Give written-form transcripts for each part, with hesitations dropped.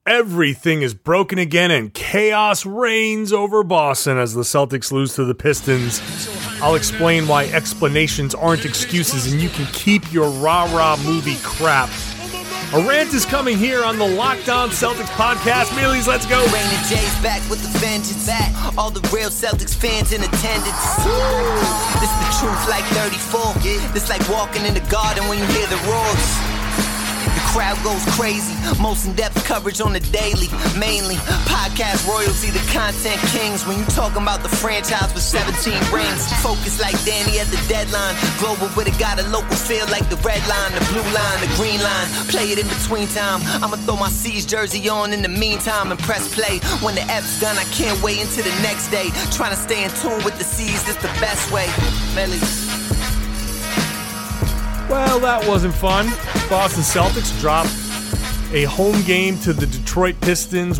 Everything is broken again and chaos reigns over Boston as the Celtics lose to the Pistons. I'll explain why explanations aren't excuses and you can keep your rah-rah movie crap. A rant is coming here on the Locked On Celtics podcast. Mealies, let's go. Rain and Jay's back with the vengeance. All the real Celtics fans in attendance. This the truth like 34. This like walking in the garden when you hear the roars. The crowd goes crazy. Most in-depth coverage on the daily. Mainly podcast royalty, the content kings. When you talking about the franchise with 17 rings. Focus like Danny at the deadline. Global, but it got a local feel like the red line, the blue line, the green line. Play it in between time. I'ma throw my C's jersey on in the meantime and press play. When the F's done, I can't wait until the next day. Trying to stay in tune with the C's, that's the best way. Melly. Well, that wasn't fun. Boston Celtics dropped a home game to the Detroit Pistons,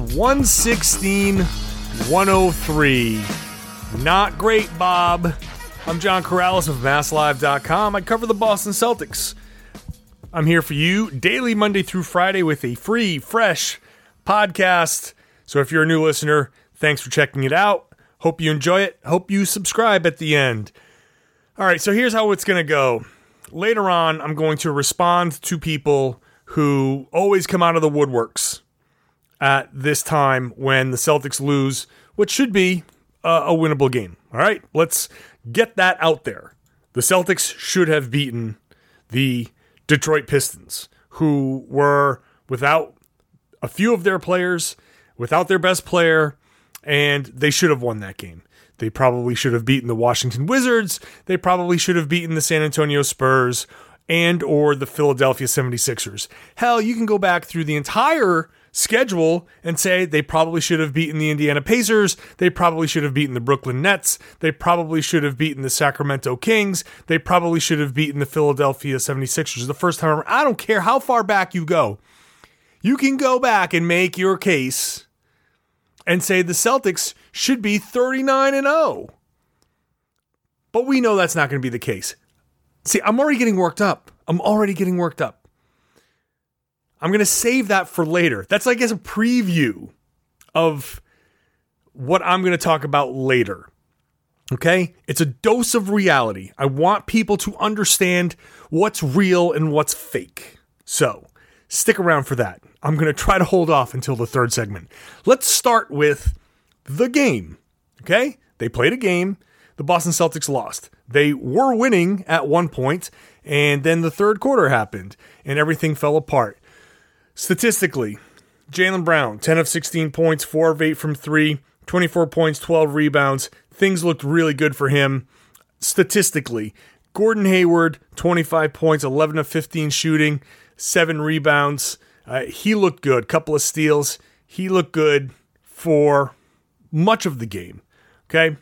116-103. Not great, Bob. I'm John Corrales of MassLive.com. I cover the Boston Celtics. I'm here for you daily, Monday through Friday, with a free, fresh podcast. So if you're a new listener, thanks for checking it out. Hope you enjoy it. Hope you subscribe at the end. All right, so here's how it's going to go. Later on, I'm going to respond to people who always come out of the woodworks at this time when the Celtics lose what should be a winnable game. All right, let's get that out there. The Celtics should have beaten the Detroit Pistons, who were without a few of their players, without their best player, and they should have won that game. They probably should have beaten the Washington Wizards. They probably should have beaten the San Antonio Spurs and or the Philadelphia 76ers. Hell, you can go back through the entire schedule and say they probably should have beaten the Indiana Pacers. They probably should have beaten the Brooklyn Nets. They probably should have beaten the Sacramento Kings. They probably should have beaten the Philadelphia 76ers the first time around. I don't care how far back you go. You can go back and make your case and say the Celtics should be 39-0. But we know that's not going to be the case. See, I'm already getting worked up. I'm going to save that for later. That's like as a preview of what I'm going to talk about later. Okay? It's a dose of reality. I want people to understand what's real and what's fake. So, stick around for that. I'm going to try to hold off until the third segment. Let's start with the game. Okay? They played a game. The Boston Celtics lost. They were winning at one point, and then the third quarter happened, and everything fell apart. Statistically, Jaylen Brown, 10 of 16 points, 4 of 8 from 3, 24 points, 12 rebounds. Things looked really good for him. Statistically, Gordon Hayward, 25 points, 11 of 15 shooting, 7 rebounds. He looked good. Couple of steals. He looked good for much of the game. Okay?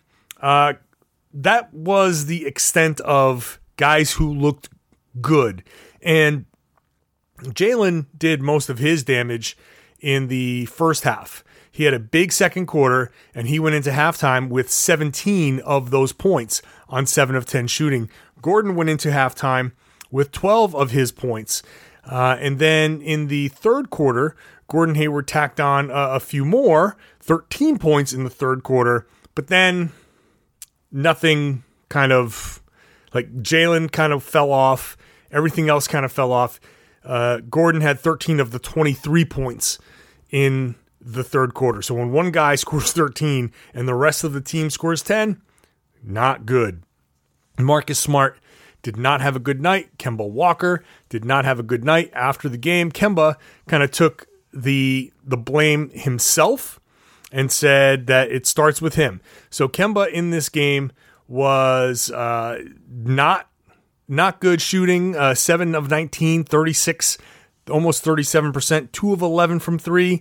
That was the extent of guys who looked good. And Jaylen did most of his damage in the first half. He had a big second quarter, and he went into halftime with 17 of those points on 7 of 10 shooting. Gordon went into halftime with 12 of his points. And then in the third quarter, Gordon Hayward tacked on a few more, 13 points in the third quarter. But then nothing kind of, like Jaylen kind of fell off. Everything else kind of fell off. Gordon had 13 of the 23 points in the third quarter. So when one guy scores 13 and the rest of the team scores 10, not good. Marcus Smart did not have a good night. Kemba Walker did not have a good night after the game. Kemba kind of took the blame himself and said that it starts with him. So Kemba in this game was not good shooting. 7 of 19, 36, almost 37%, 2 of 11 from 3,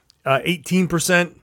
18%,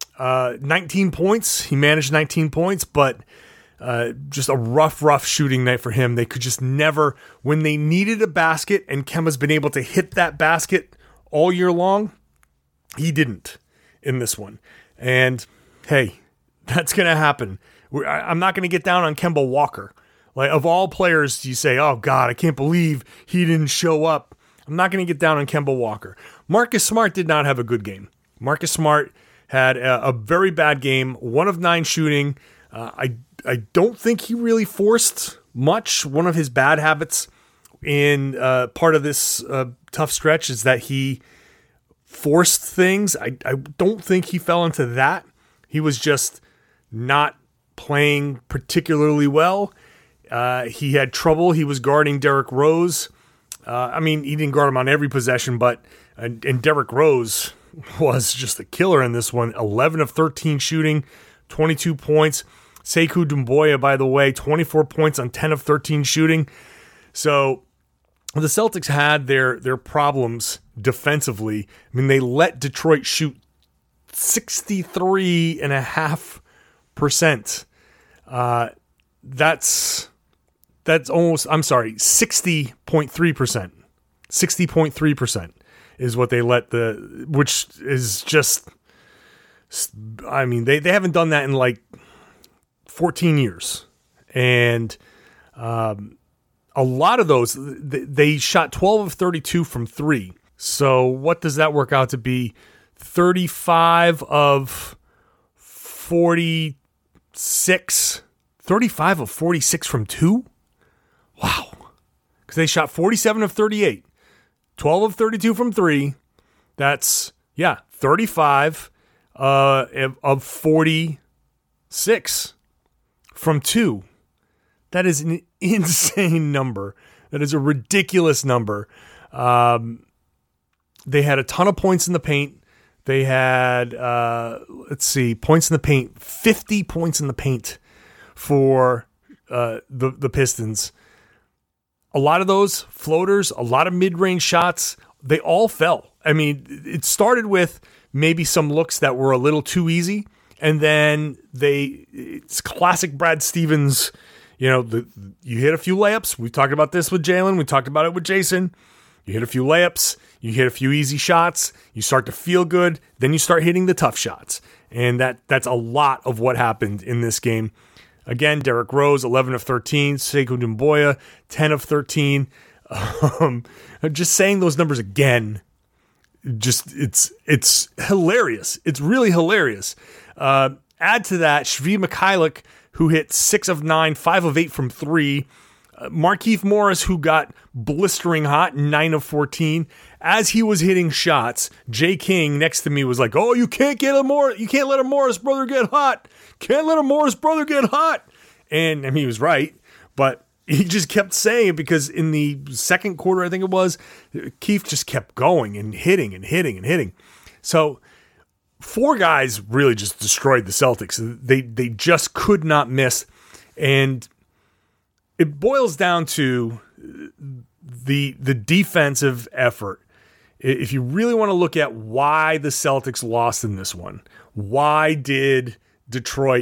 19 points. He managed 19 points, but just a rough shooting night for him. They could just never, when they needed a basket, and Kemba's been able to hit that basket all year long, he didn't in this one. And hey, that's going to happen. I'm not going to get down on Kemba Walker. Like, of all players, you say, oh God, I can't believe he didn't show up. I'm not going to get down on Kemba Walker. Marcus Smart did not have a good game. Marcus Smart had a very bad game, 1 of 9 shooting. I don't think he really forced much. One of his bad habits in part of this tough stretch is that he forced things. I don't think he fell into that. He was just not playing particularly well. He had trouble. He was guarding Derrick Rose. He didn't guard him on every possession, but and Derrick Rose was just a killer in this one. 11 of 13 shooting, 22 points. Sekou Doumbouya, by the way, 24 points on 10 of 13 shooting. So the Celtics had their problems defensively. I mean, they let Detroit shoot 63.5%. That's almost, 60.3%. 60.3% is what they let which is just, they haven't done that in like 14 years. And a lot of those, they shot 12 of 32 from 3. So what does that work out to be? 35 of 46. 35 of 46 from 2? Wow. Because they shot 47 of 38. 12 of 32 from 3. That's, 35 of 46 from 2. That is an insane number. That is a ridiculous number. They had a ton of points in the paint. They had, points in the paint. 50 points in the paint for the Pistons. A lot of those floaters, a lot of mid-range shots, they all fell. I mean, it started with maybe some looks that were a little too easy, and then it's classic Brad Stevens. You hit a few layups. We talked about this with Jalen. We talked about it with Jason. You hit a few layups. You hit a few easy shots. You start to feel good. Then you start hitting the tough shots. And that's a lot of what happened in this game. Again, Derrick Rose, 11 of 13. Sekou Doumbouya, 10 of 13. Just saying those numbers again, it's hilarious. It's really hilarious. Add to that, Shvi Mikhailiuk, who hit 6 of 9, 5 of 8 from 3. Markieff Morris, who got blistering hot, 9 of 14. As he was hitting shots, Jay King next to me was like, "Oh, you can't let a Morris brother get hot. Can't let a Morris brother get hot." And he was right, but he just kept saying it because in the second quarter, I think it was, Keith just kept going and hitting and hitting and hitting. So 4 guys really just destroyed the Celtics. They just could not miss. And it boils down to the defensive effort. If you really want to look at why the Celtics lost in this one, why did Detroit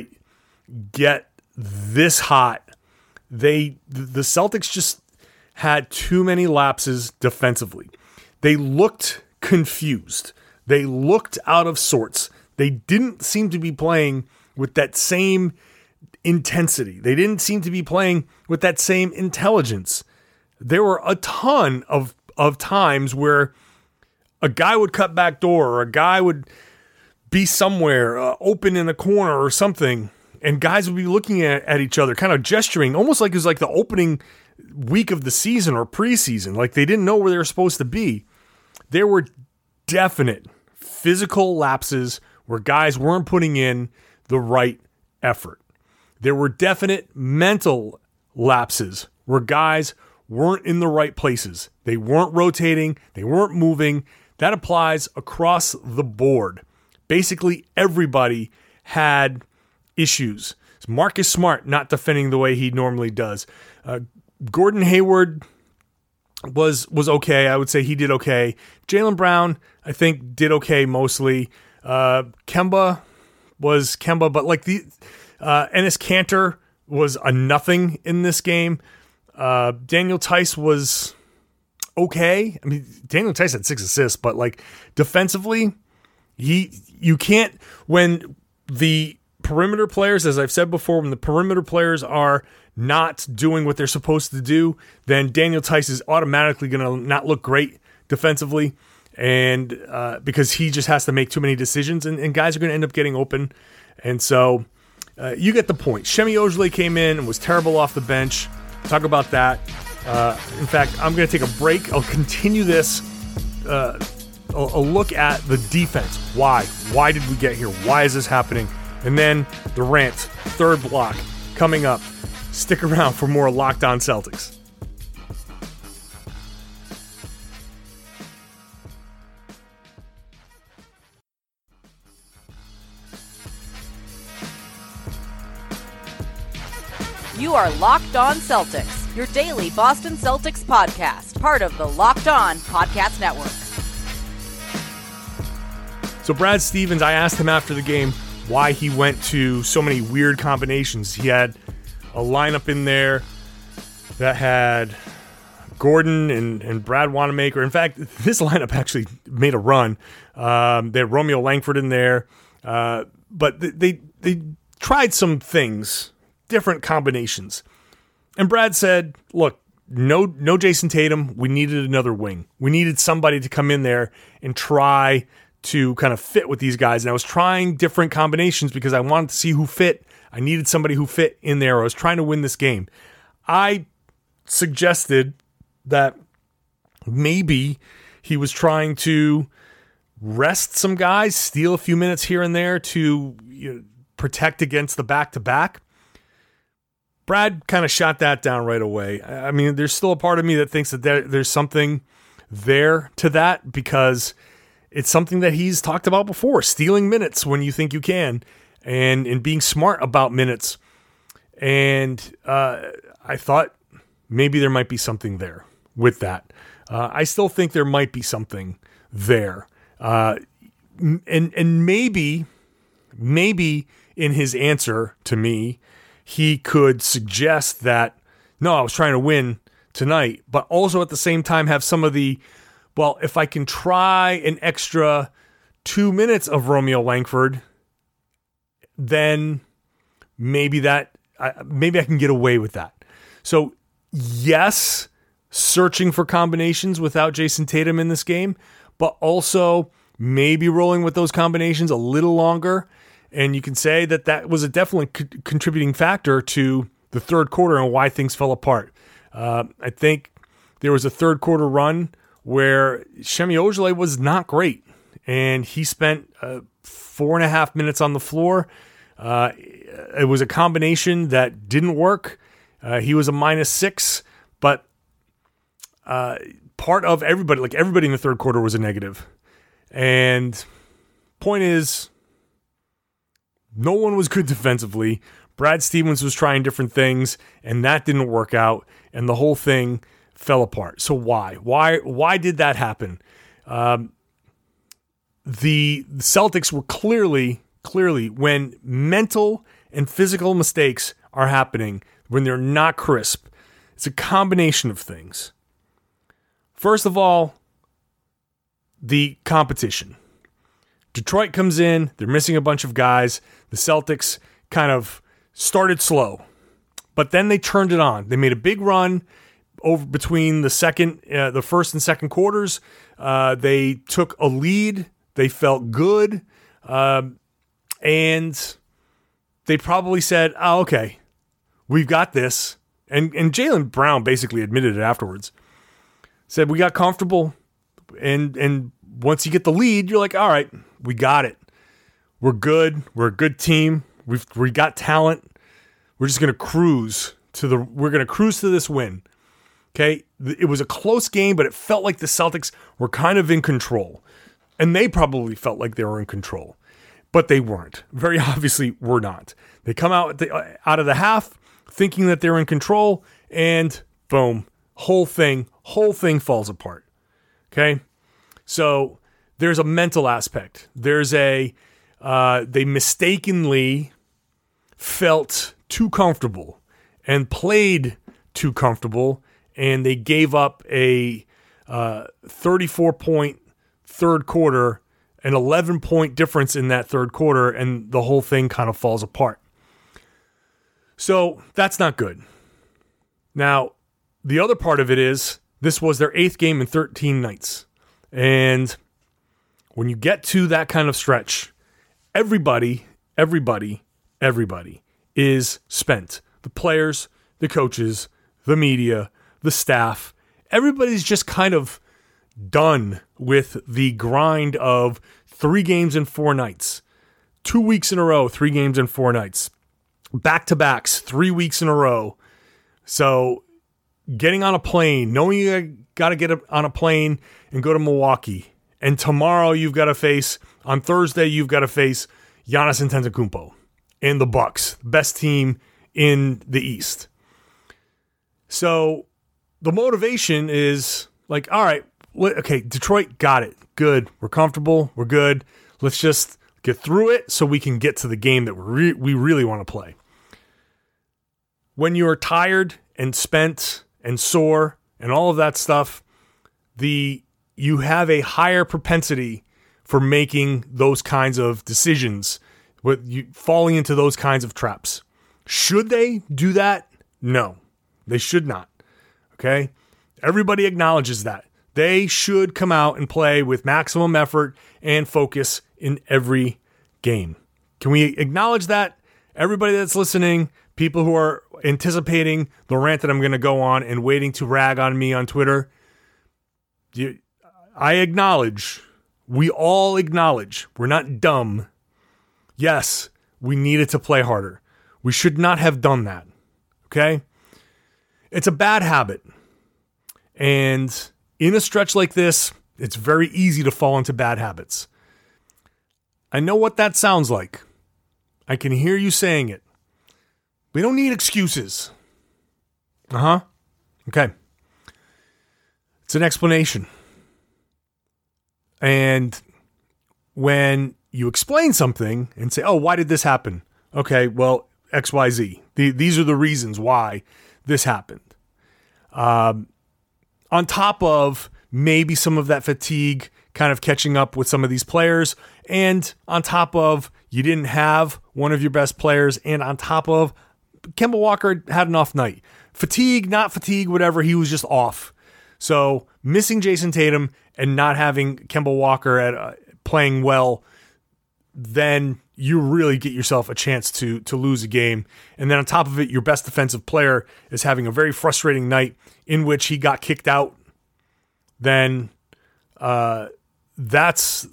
get this hot? The Celtics just had too many lapses defensively. They looked confused. They looked out of sorts. They didn't seem to be playing with that same intensity. They didn't seem to be playing with that same intelligence. There were a ton of times where a guy would cut back door, or a guy would be somewhere open in the corner or something, and guys would be looking at each other, kind of gesturing, almost like it was like the opening week of the season or preseason, like they didn't know where they were supposed to be. There were definite physical lapses where guys weren't putting in the right effort. There were definite mental lapses where guys weren't in the right places. They weren't rotating. They weren't moving. That applies across the board. Basically, everybody had issues. It's Marcus Smart not defending the way he normally does. Gordon Hayward was okay. I would say he did okay. Jaylen Brown, I think, did okay mostly. Kemba, but like Enes Kanter was a nothing in this game. Daniel Tice was okay. I mean, Daniel Tice had 6 assists, but like defensively, you can't, when the perimeter players, as I've said before, when the perimeter players are not doing what they're supposed to do, then Daniel Tice is automatically going to not look great defensively. and because he just has to make too many decisions, and guys are going to end up getting open. And so you get the point. Semi Ojeleye came in and was terrible off the bench. Talk about that. In fact, I'm going to take a break. I'll continue this. A look at the defense. Why? Why did we get here? Why is this happening? And then the rant, third block, coming up. Stick around for more Locked On Celtics. You are Locked On Celtics, your daily Boston Celtics podcast, part of the Locked On Podcast Network. So Brad Stevens, I asked him after the game why he went to so many weird combinations. He had a lineup in there that had Gordon and Brad Wanamaker. In fact, this lineup actually made a run. They had Romeo Langford in there, but they tried some things, different combinations. And Brad said, look, no Jason Tatum. We needed another wing. We needed somebody to come in there and try to kind of fit with these guys. And I was trying different combinations because I wanted to see who fit. I needed somebody who fit in there. I was trying to win this game. I suggested that maybe he was trying to rest some guys, steal a few minutes here and there to protect against the back-to-back. Brad kind of shot that down right away. I mean, there's still a part of me that thinks that there's something there to that because it's something that he's talked about before, stealing minutes when you think you can and being smart about minutes. And I thought maybe there might be something there with that. I still think there might be something there. And maybe in his answer to me, he could suggest that, no, I was trying to win tonight, but also at the same time have some of the, well, if I can try an extra 2 minutes of Romeo Langford, then maybe I can get away with that. So yes, searching for combinations without Jason Tatum in this game, but also maybe rolling with those combinations a little longer. And you can say that was a definitely contributing factor to the third quarter and why things fell apart. I think there was a third quarter run where Semi Ojeleye was not great, and he spent 4.5 minutes on the floor. It was a combination that didn't work. He was a -6, but part of everybody in the third quarter was a negative. And point is, no one was good defensively. Brad Stevens was trying different things, and that didn't work out, and the whole thing fell apart. So why? Why did that happen? The Celtics were clearly, when mental and physical mistakes are happening, when they're not crisp, it's a combination of things. First of all, the competition. Detroit comes in, they're missing a bunch of guys. The Celtics kind of started slow, but then they turned it on. They made a big run over between the first and second quarters. They took a lead. They felt good. And they probably said, oh, okay, we've got this. And Jaylen Brown basically admitted it afterwards. Said, we got comfortable. And once you get the lead, you're like, all right, we got it. We're good. We're a good team. We got talent. We're just going to cruise to this win. Okay? It was a close game, but it felt like the Celtics were kind of in control. And they probably felt like they were in control. But they weren't. Very obviously were not. They come out of the half thinking that they're in control, and boom, whole thing falls apart. Okay? So there's a mental aspect. There's they mistakenly felt too comfortable and played too comfortable, and they gave up a 34-point third quarter, an 11-point difference in that third quarter, and the whole thing kind of falls apart. So that's not good. Now, the other part of it is this was their 8th game in 13 nights. And when you get to that kind of stretch, everybody is spent. The players, the coaches, the media, the staff, everybody's just kind of done with the grind of 3 games in 4 nights. 2 weeks in a row, 3 games in 4 nights. Back-to-backs, 3 weeks in a row. So getting on a plane, knowing you got to get on a plane and go to Milwaukee. And tomorrow on Thursday, you've got to face Giannis Antetokounmpo and the Bucks, best team in the East. So the motivation is like, all right, okay, Detroit got it. Good. We're comfortable. We're good. Let's just get through it so we can get to the game that we really want to play. When you're tired and spent and sore and all of that stuff, you have a higher propensity for making those kinds of decisions, falling into those kinds of traps. Should they do that? No, they should not. Okay? Everybody acknowledges that. They should come out and play with maximum effort and focus in every game. Can we acknowledge that? Everybody that's listening, people who are anticipating the rant that I'm going to go on and waiting to rag on me on Twitter, I acknowledge, we all acknowledge, we're not dumb. Yes, we needed to play harder. We should not have done that. Okay? It's a bad habit. And in a stretch like this, it's very easy to fall into bad habits. I know what that sounds like. I can hear you saying it. We don't need excuses. Okay. It's an explanation. And when you explain something and say, oh, why did this happen? Okay, well, XYZ. These are the reasons why this happened. On top of maybe some of that fatigue kind of catching up with some of these players, and on top of you didn't have one of your best players, and on top of Kemba Walker had an off night. Fatigue, not fatigue, whatever, he was just off. So missing Jason Tatum and not having Kemba Walker playing well, then you really get yourself a chance to lose a game. And then on top of it, your best defensive player is having a very frustrating night in which he got kicked out. Then that's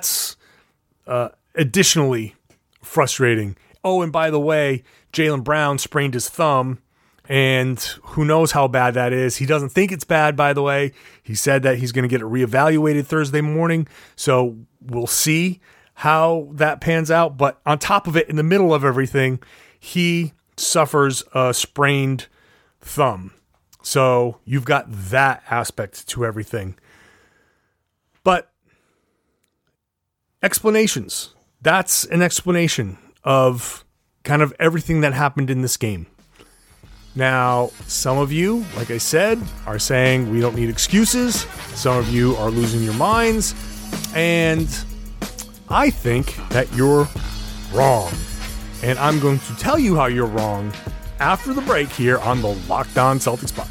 additionally frustrating. Oh, and by the way, Jaylen Brown sprained his thumb, and who knows how bad that is. He doesn't think it's bad, by the way. He said that he's going to get it reevaluated Thursday morning, so we'll see how that pans out. But on top of it, in the middle of everything, he suffers a sprained thumb. So you've got that aspect to everything. But explanations. That's an explanation of kind of everything that happened in this game. Now, some of you, like I said, are saying we don't need excuses. Some of you are losing your minds. And I think that you're wrong. And I'm going to tell you how you're wrong after the break here on the Locked On Celtics podcast.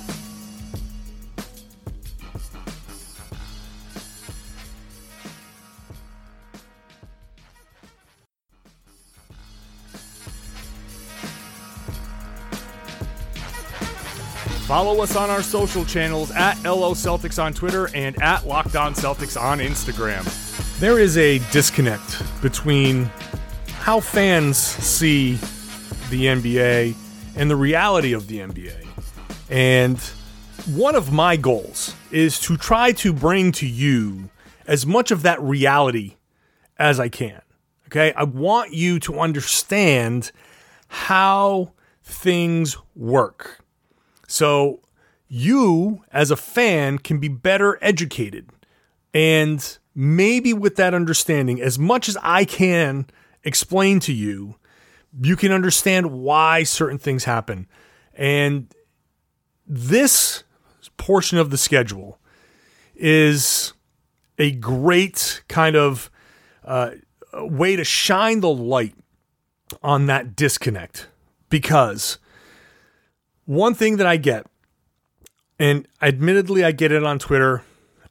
Follow us on our social channels at LO Celtics on Twitter and at Locked On Celtics on Instagram. There is a disconnect between how fans see the NBA and the reality of the NBA. And one of my goals is to try to bring to you as much of that reality as I can. Okay? I want you to understand how things work. So you, as a fan, can be better educated. And maybe with that understanding, as much as I can explain to you, you can understand why certain things happen. And this portion of the schedule is a great kind of way to shine the light on that disconnect. Because one thing that I get, and admittedly I get it on Twitter,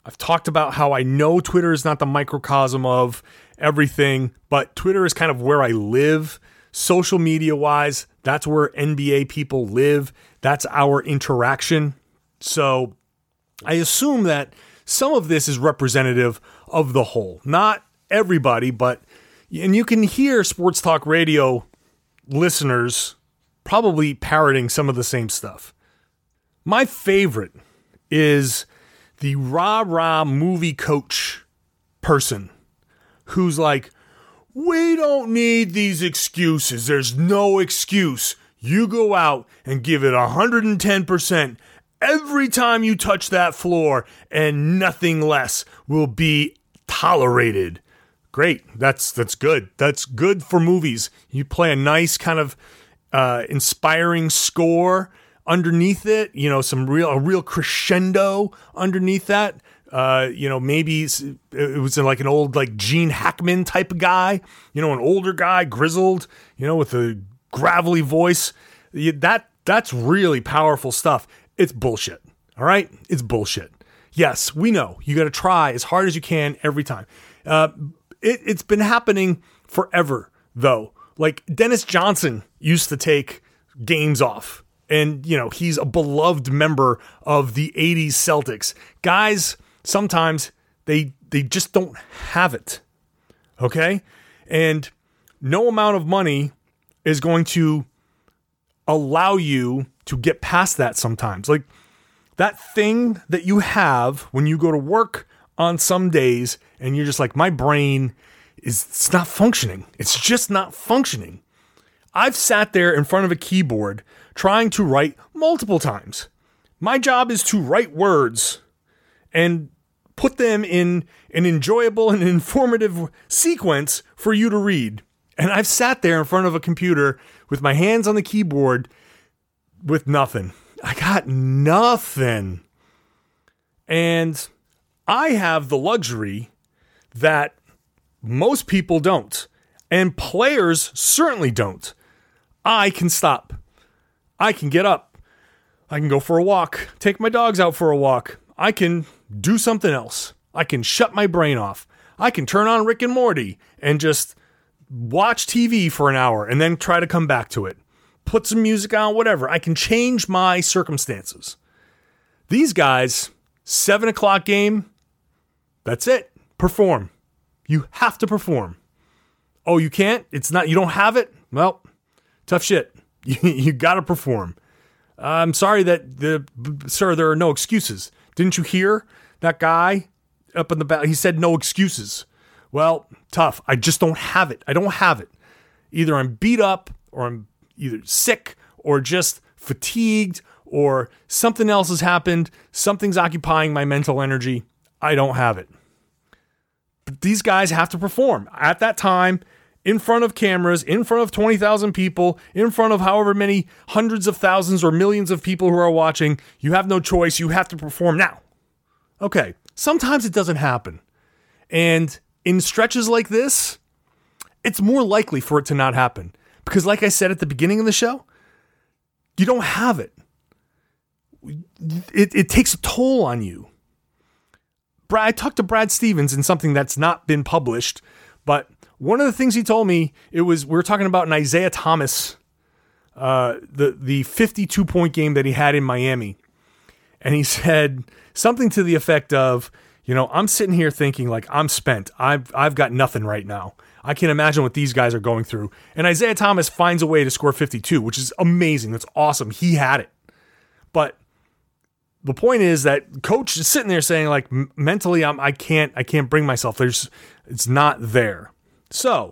I've talked about how I know Twitter is not the microcosm of everything, but Twitter is kind of where I live. Social media wise, that's where NBA people live. That's our interaction. So I assume that some of this is representative of the whole. Not everybody, but, and you can hear sports talk radio listeners probably parroting some of the same stuff. My favorite is the rah-rah movie coach person who's like, we don't need these excuses. There's no excuse. You go out and give it 110% every time you touch that floor, and nothing less will be tolerated. Great. That's good. That's good for movies. You play a nice kind of inspiring score underneath it, a real crescendo underneath that. Maybe it was like an old, like Gene Hackman type of guy, an older guy, grizzled, with a gravelly voice. That's really powerful stuff. It's bullshit. All right. It's bullshit. Yes, we know you got to try as hard as you can every time. It's been happening forever though. Like Dennis Johnson used to take games off, and he's a beloved member of the 80s Celtics. Guys, sometimes they just don't have it. Okay? And no amount of money is going to allow you to get past that sometimes. Like that thing that you have when you go to work on some days and you're just like, my brain it's not functioning. It's just not functioning. I've sat there in front of a keyboard trying to write multiple times. My job is to write words and put them in an enjoyable and informative sequence for you to read. And I've sat there in front of a computer with my hands on the keyboard with nothing. I got nothing. And I have the luxury that most people don't. And players certainly don't. I can stop. I can get up. I can go for a walk. Take my dogs out for a walk. I can do something else. I can shut my brain off. I can turn on Rick and Morty and just watch TV for an hour and then try to come back to it. Put some music on, whatever. I can change my circumstances. These guys, 7 o'clock game, that's it. Perform. You have to perform. Oh, you can't? You don't have it? Well, tough shit. You got to perform. I'm sorry sir, there are no excuses. Didn't you hear that guy up in the back? He said no excuses. Well, tough. I just don't have it. I don't have it. Either I'm beat up or I'm either sick or just fatigued or something else has happened. Something's occupying my mental energy. I don't have it. But these guys have to perform at that time, in front of cameras, in front of 20,000 people, in front of however many hundreds of thousands or millions of people who are watching. You have no choice. You have to perform now. Okay. Sometimes it doesn't happen. And in stretches like this, it's more likely for it to not happen. Because like I said at the beginning of the show, you don't have it. It takes a toll on you. I talked to Brad Stevens in something that's not been published, but one of the things he told me, we were talking about an Isaiah Thomas, the 52-point game that he had in Miami. And he said something to the effect of, I'm sitting here thinking like I'm spent. I've got nothing right now. I can't imagine what these guys are going through. And Isaiah Thomas finds a way to score 52, which is amazing. That's awesome. He had it. But the point is that coach is sitting there saying like mentally, I can't bring myself. It's not there. So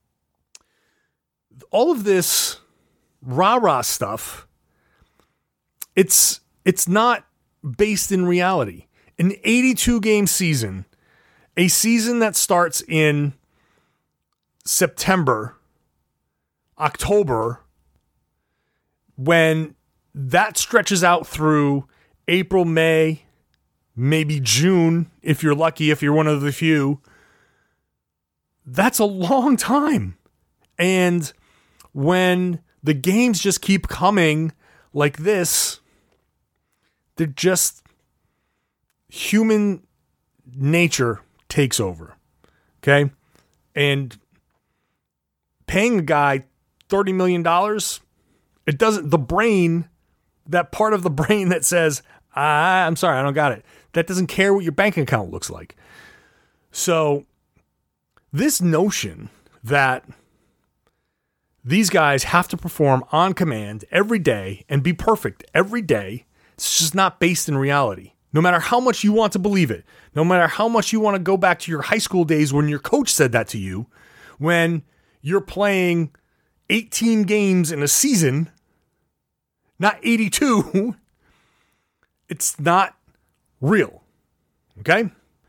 all of this rah-rah stuff, it's not based in reality. An 82-game season, a season that starts in September, October, when that stretches out through April, May, maybe June, if you're lucky, if you're one of the few, that's a long time. And when the games just keep coming like this, they're just human nature takes over. Okay? And paying a guy $30 million, it doesn't, the brain, that part of the brain that says, I'm sorry, I don't got it. That doesn't care what your bank account looks like. So this notion that these guys have to perform on command every day and be perfect every day, it's just not based in reality. No matter how much you want to believe it, no matter how much you want to go back to your high school days when your coach said that to you, when you're playing 18 games in a season, not 82, it's not real. Okay?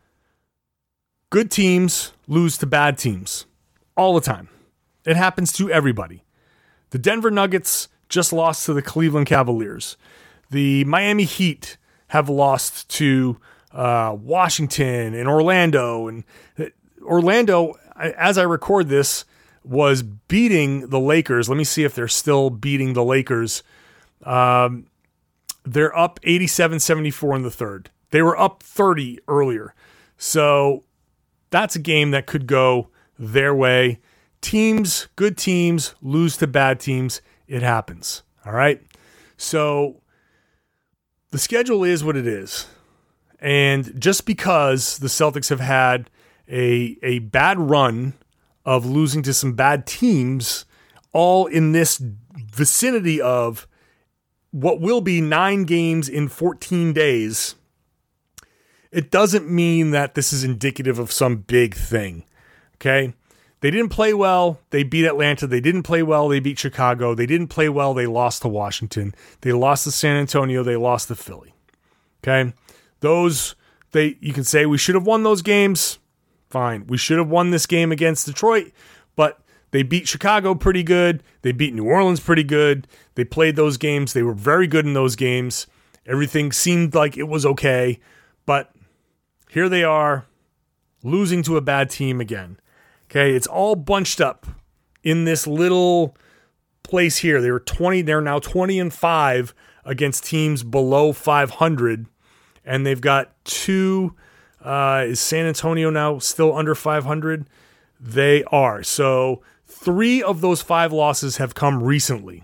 Good teams lose to bad teams all the time. It happens to everybody. The Denver Nuggets just lost to the Cleveland Cavaliers. The Miami Heat have lost to Washington and Orlando. And Orlando, as I record this, was beating the Lakers. Let me see if they're still beating the Lakers. They're up 87-74 in the third. They were up 30 earlier. So that's a game that could go their way. Teams, good teams, lose to bad teams. It happens. All right? So the schedule is what it is. And just because the Celtics have had a bad run of losing to some bad teams, all in this vicinity of what will be 9 games in 14 days, it doesn't mean that this is indicative of some big thing. Okay? They didn't play well. They beat Atlanta. They didn't play well. They beat Chicago. They didn't play well. They lost to Washington. They lost to San Antonio. They lost to Philly. Okay? You can say we should have won those games. Fine. We should have won this game against Detroit, but they beat Chicago pretty good. They beat New Orleans pretty good. They played those games. They were very good in those games. Everything seemed like it was okay, but here they are losing to a bad team again. Okay, it's all bunched up in this little place here. They're now 20-5 against teams below 500, and they've got 2. Is San Antonio now still under 500? They are. So 3 of those 5 losses have come recently.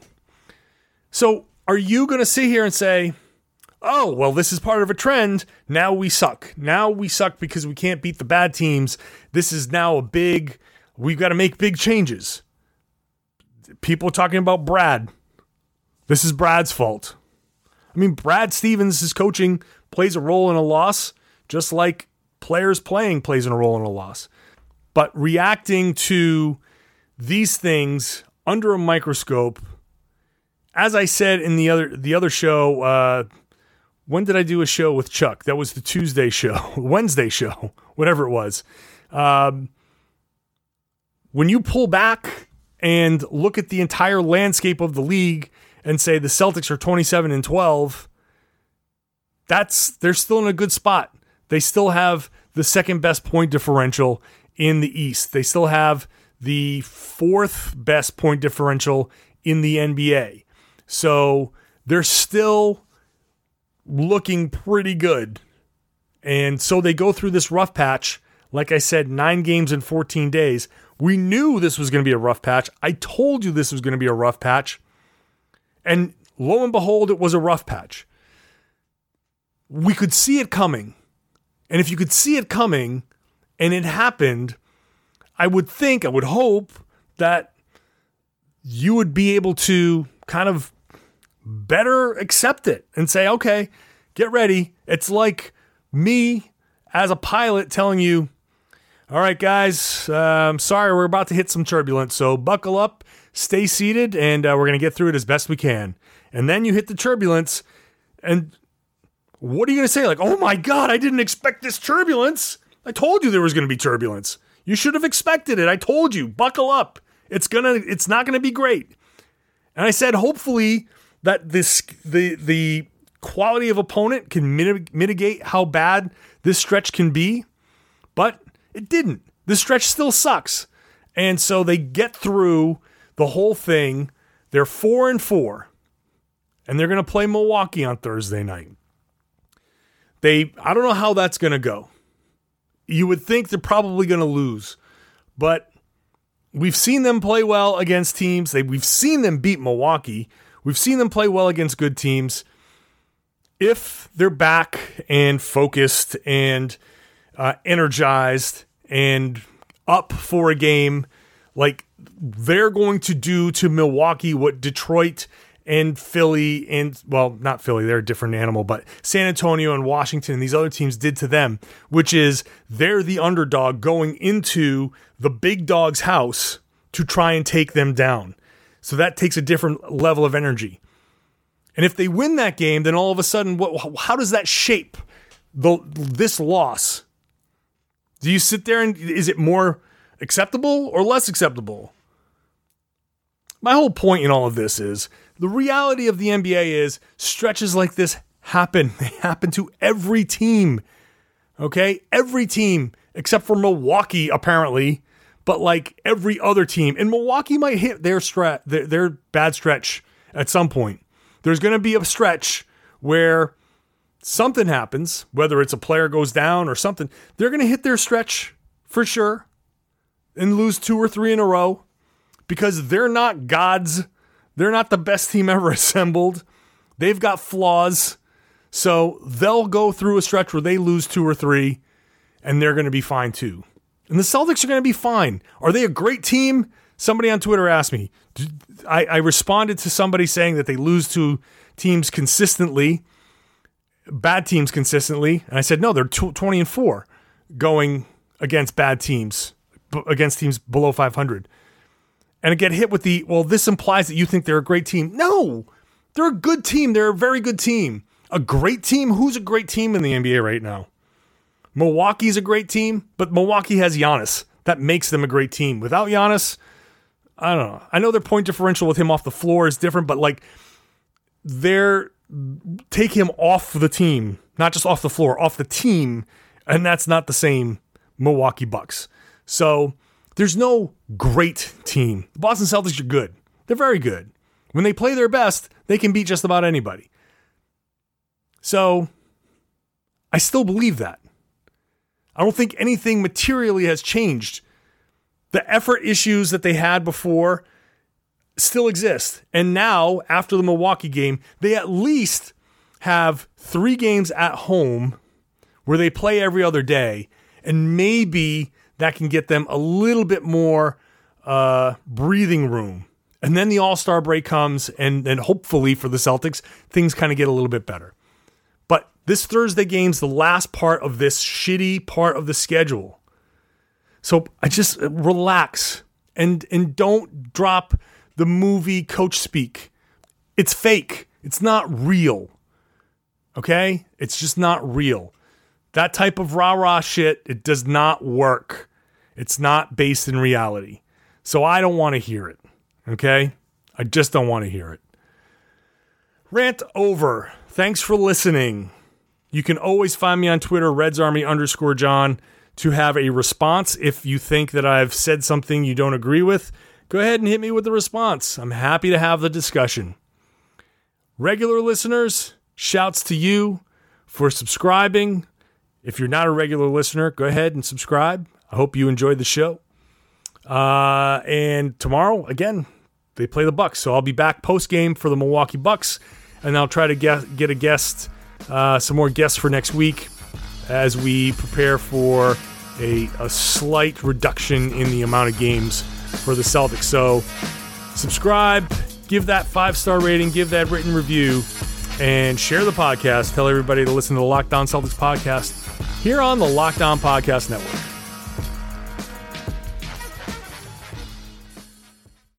So are you going to sit here and say, oh, well, this is part of a trend. Now we suck. Now we suck because we can't beat the bad teams. This is now we've got to make big changes. People talking about Brad. This is Brad's fault. I mean, Brad Stevens' coaching plays a role in a loss, just like players playing plays a role in a loss. But reacting to these things under a microscope, as I said in the other show, when did I do a show with Chuck? That was the Tuesday show, Wednesday show, whatever it was. When you pull back and look at the entire landscape of the league and say the Celtics are 27-12, they're still in a good spot. They still have the second best point differential in the East. They still have the 4th best point differential in the NBA. So they're still looking pretty good. And so they go through this rough patch. Like I said, 9 games in 14 days. We knew this was going to be a rough patch. I told you this was going to be a rough patch. And lo and behold, it was a rough patch. We could see it coming. And if you could see it coming and it happened, I would hope that you would be able to kind of better accept it and say, okay, get ready. It's like me as a pilot telling you, all right, guys, I'm sorry, we're about to hit some turbulence, so buckle up, stay seated, and we're going to get through it as best we can. And then you hit the turbulence, and what are you going to say? Like, oh my God, I didn't expect this turbulence. I told you there was going to be turbulence. You should have expected it. I told you, buckle up. It's not going to be great. And I said, hopefully that the quality of opponent can mitigate how bad this stretch can be, but it didn't. This stretch still sucks. And so they get through the whole thing. They're 4-4, and they're going to play Milwaukee on Thursday night. I don't know how that's going to go. you would think they're probably going to lose. But we've seen them play well against teams. We've seen them beat Milwaukee. We've seen them play well against good teams. If they're back and focused and energized and up for a game, like they're going to do to Milwaukee what Detroit and Philly and, well, not Philly, they're a different animal, but San Antonio and Washington and these other teams did to them, which is they're the underdog going into the big dog's house to try and take them down. So that takes a different level of energy. And if they win that game, then all of a sudden, how does that shape this loss? Do you sit there and is it more acceptable or less acceptable? My whole point in all of this is the reality of the NBA is stretches like this happen. They happen to every team. Okay? Every team except for Milwaukee, apparently, but like every other team. And Milwaukee might hit their bad stretch at some point. There's going to be a stretch where something happens, whether it's a player goes down or something. They're going to hit their stretch for sure and lose 2 or 3 in a row because they're not gods. They're not the best team ever assembled. They've got flaws. So they'll go through a stretch where they lose 2 or 3 and they're going to be fine too. And the Celtics are going to be fine. Are they a great team? Somebody on Twitter asked me. I responded to somebody saying that they lose to teams consistently, bad teams consistently. And I said, no, they're 20-4 going against bad teams, against teams below 500. And I get hit with this implies that you think they're a great team. No, they're a good team. They're a very good team. A great team? Who's a great team in the NBA right now? Milwaukee's a great team, but Milwaukee has Giannis. That makes them a great team. Without Giannis, I don't know. I know their point differential with him off the floor is different, but like take him off the team, not just off the floor, off the team, and that's not the same Milwaukee Bucks. So there's no great team. The Boston Celtics are good. They're very good. When they play their best, they can beat just about anybody. So I still believe that. I don't think anything materially has changed. The effort issues that they had before still exist. And now, after the Milwaukee game, they at least have 3 games at home where they play every other day. And maybe that can get them a little bit more breathing room. And then the All-Star break comes, and hopefully for the Celtics, things kind of get a little bit better. But this Thursday game's the last part of this shitty part of the schedule. So I just relax and don't drop the movie coach speak. It's fake. It's not real. Okay? It's just not real. That type of rah-rah shit, it does not work. It's not based in reality. So I don't want to hear it. Okay? I just don't want to hear it. Rant over. Thanks for listening. You can always find me on Twitter, RedsArmy_John, to have a response. If you think that I've said something you don't agree with, go ahead and hit me with the response. I'm happy to have the discussion. Regular listeners, shouts to you for subscribing. If you're not a regular listener, go ahead and subscribe. I hope you enjoyed the show. And tomorrow, again, they play the Bucks. So I'll be back post-game for the Milwaukee Bucks, and I'll try to get a guest, some more guests for next week as we prepare for a slight reduction in the amount of games for the Celtics. So subscribe, give that 5-star rating, give that written review, and share the podcast. Tell everybody to listen to the Locked On Celtics podcast here on the Locked On Podcast Network.